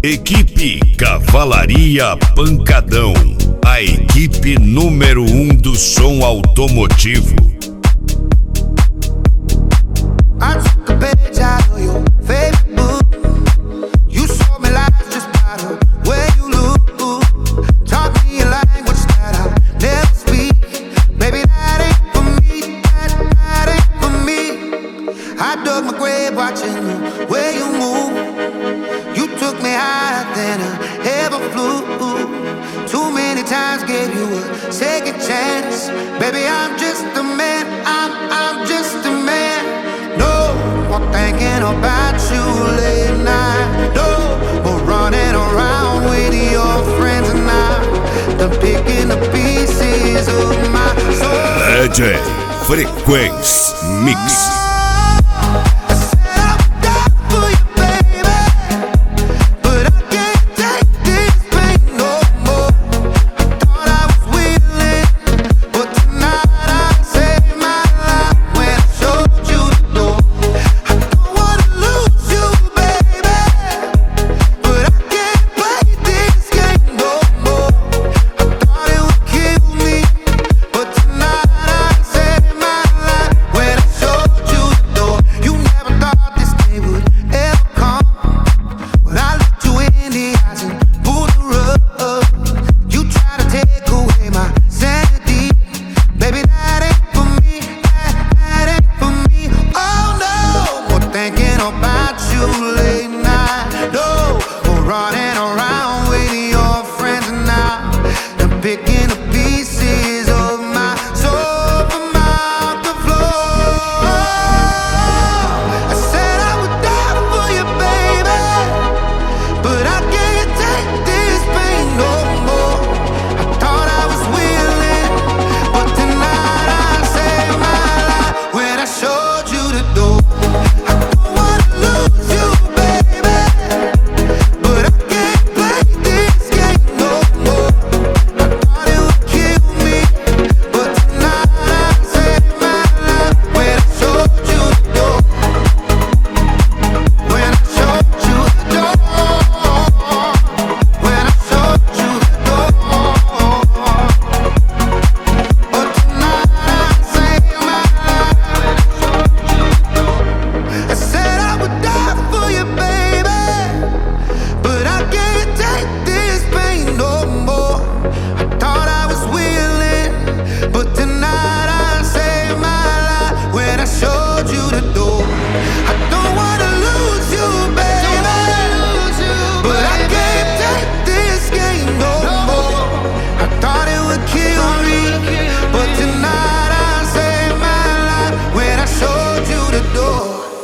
Equipe Cavalaria Pancadão, a equipe número 1 do som automotivo. Watching the way you move, you took me higher than I ever flew. Too many times gave you a second chance. Baby, I'm just a man, I'm just a man. No more thinking about you late night. No more running around with your friends and I'm picking the pieces of my soul. DJ Frequência Mix. About you.